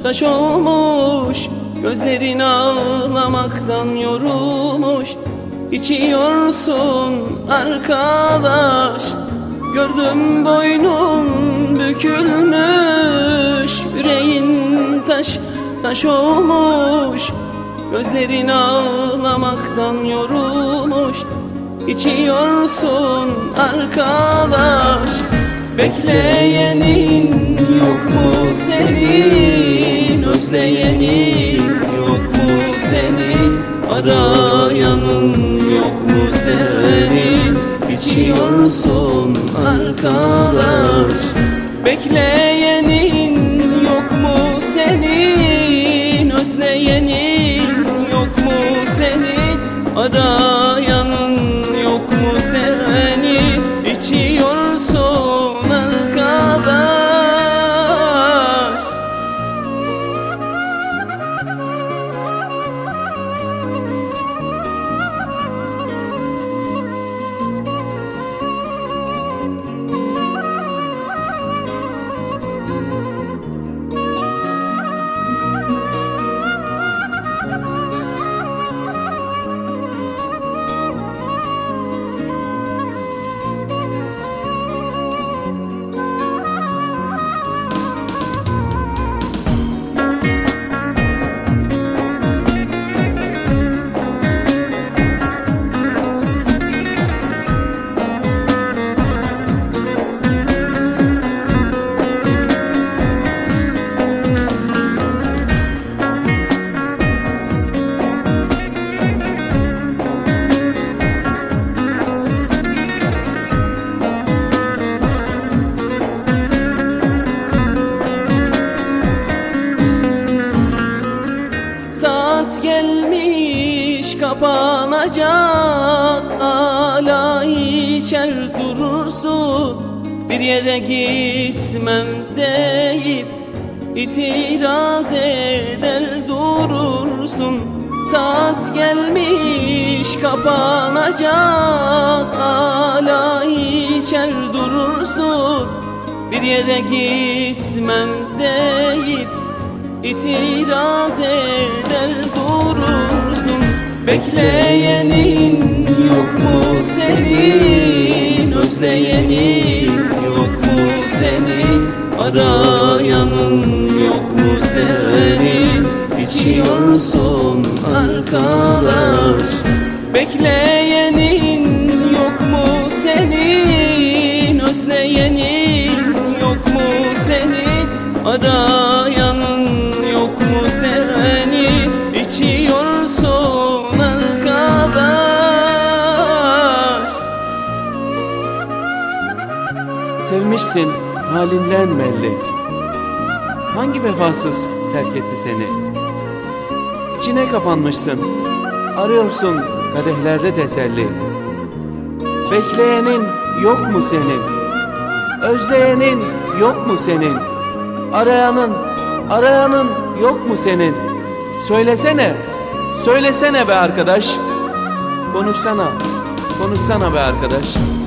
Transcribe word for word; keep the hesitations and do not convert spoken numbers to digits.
taş olmuş. Gözlerin ağlamaktan yorulmuş. İçiyorsun arkadaş. Gördüm boynun bükülmüş. Yüreğin taş taş olmuş. Gözlerin ağlamaktan yorulmuş. İçiyorsun arkadaş. Bekleyenin yok mu senin? Özleyenin yok mu senin? Arayanın yok mu senin? İçiyorsun arkadaş. Bekleyenin yok mu senin? Özleyenin yok mu senin? Arayanın yok mu senin? İçiyorsun arkadaş. Saat gelmiş kapanacak, hala içer durursun. Bir yere gitmem deyip itiraz eder durursun. Saat gelmiş kapanacak, hala içer durursun. Bir yere gitmem deyip İtiraz eder durursun. Bekleyenin yok mu senin? Özleyenin yok mu senin? Arayanın yok mu senin? İçiyorsun arkadaş. Bekleyenin yok mu senin? Özleyenin yok mu senin? Arayanın yok mu senin? İçiyorsun arkadaş. Sevmişsin halinden belli. Hangi vefasız terk etti seni? İçine kapanmışsın, arıyorsun kadehlerde teselli. Bekleyenin yok mu senin? Özleyenin yok mu senin? Arayanın, arayanın yok mu senin? Söylesene, söylesene be arkadaş. Konuşsana, konuşsana be arkadaş.